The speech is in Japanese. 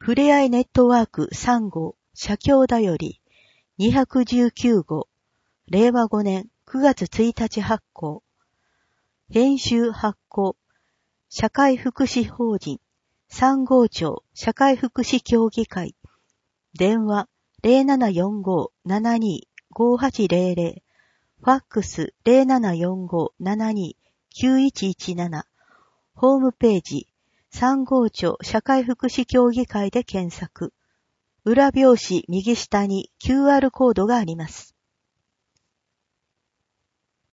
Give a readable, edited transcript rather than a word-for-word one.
ふれあいネットワーク3号社協だより219号令和5年9月1日発行。編集発行社会福祉法人3号庁社会福祉協議会電話0745-725800ファックス0745-729117ホームページ3号庁社会福祉協議会で検索。裏表紙右下に QR コードがあります。